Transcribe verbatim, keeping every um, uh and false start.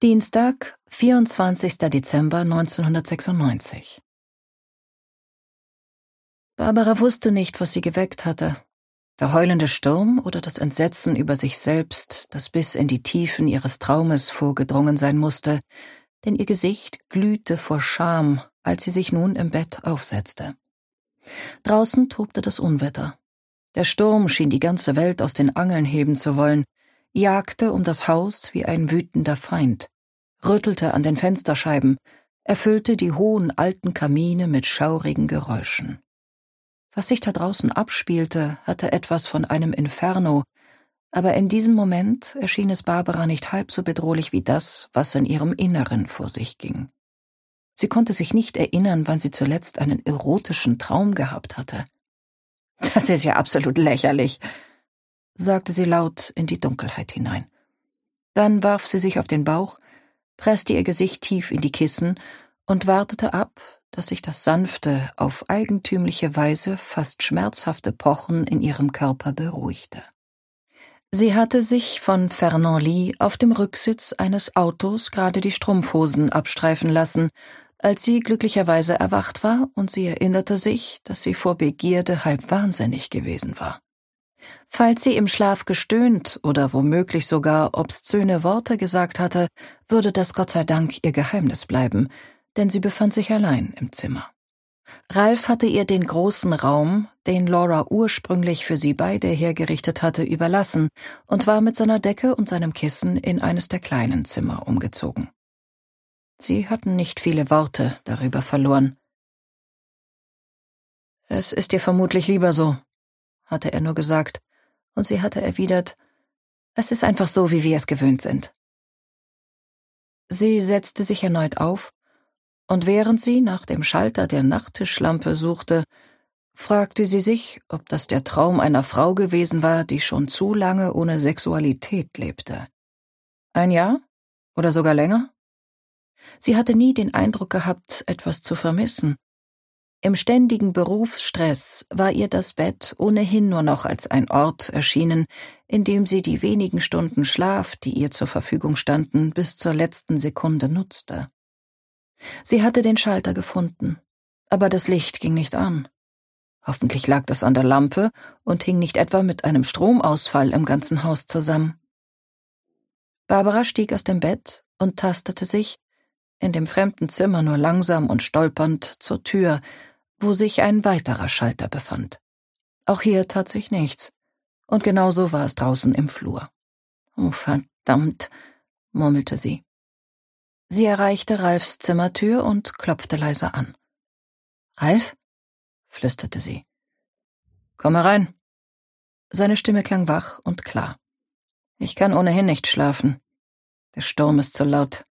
Dienstag, vierundzwanzigster Dezember neunzehnhundertsechsundneunzig. Barbara wusste nicht, was sie geweckt hatte. Der heulende Sturm oder das Entsetzen über sich selbst, das bis in die Tiefen ihres Traumes vorgedrungen sein musste, denn ihr Gesicht glühte vor Scham, als sie sich nun im Bett aufsetzte. Draußen tobte das Unwetter. Der Sturm schien die ganze Welt aus den Angeln heben zu wollen, jagte um das Haus wie ein wütender Feind, rüttelte an den Fensterscheiben, erfüllte die hohen alten Kamine mit schaurigen Geräuschen. Was sich da draußen abspielte, hatte etwas von einem Inferno, aber in diesem Moment erschien es Barbara nicht halb so bedrohlich wie das, was in ihrem Inneren vor sich ging. Sie konnte sich nicht erinnern, wann sie zuletzt einen erotischen Traum gehabt hatte. »Das ist ja absolut lächerlich«, sagte sie laut in die Dunkelheit hinein. Dann warf sie sich auf den Bauch, presste ihr Gesicht tief in die Kissen und wartete ab, dass sich das sanfte, auf eigentümliche Weise fast schmerzhafte Pochen in ihrem Körper beruhigte. Sie hatte sich von Fernand Lee auf dem Rücksitz eines Autos gerade die Strumpfhosen abstreifen lassen, als sie glücklicherweise erwacht war, und sie erinnerte sich, dass sie vor Begierde halb wahnsinnig gewesen war. Falls sie im Schlaf gestöhnt oder womöglich sogar obszöne Worte gesagt hatte, würde das Gott sei Dank ihr Geheimnis bleiben, denn sie befand sich allein im Zimmer. Ralf hatte ihr den großen Raum, den Laura ursprünglich für sie beide hergerichtet hatte, überlassen und war mit seiner Decke und seinem Kissen in eines der kleinen Zimmer umgezogen. Sie hatten nicht viele Worte darüber verloren. »Es ist dir vermutlich lieber so«, hatte er nur gesagt, und sie hatte erwidert, »Es ist einfach so, wie wir es gewöhnt sind.« Sie setzte sich erneut auf, und während sie nach dem Schalter der Nachttischlampe suchte, fragte sie sich, ob das der Traum einer Frau gewesen war, die schon zu lange ohne Sexualität lebte. Ein Jahr? Oder sogar länger? Sie hatte nie den Eindruck gehabt, etwas zu vermissen. Im ständigen Berufsstress war ihr das Bett ohnehin nur noch als ein Ort erschienen, in dem sie die wenigen Stunden Schlaf, die ihr zur Verfügung standen, bis zur letzten Sekunde nutzte. Sie hatte den Schalter gefunden, aber das Licht ging nicht an. Hoffentlich lag das an der Lampe und hing nicht etwa mit einem Stromausfall im ganzen Haus zusammen. Barbara stieg aus dem Bett und tastete sich, in dem fremden Zimmer nur langsam und stolpernd, zur Tür, wo sich ein weiterer Schalter befand. Auch hier tat sich nichts, und genauso war es draußen im Flur. »Oh, verdammt«, murmelte sie. Sie erreichte Ralfs Zimmertür und klopfte leise an. »Ralf?« flüsterte sie. »Komm herein.« Seine Stimme klang wach und klar. »Ich kann ohnehin nicht schlafen. Der Sturm ist zu laut.«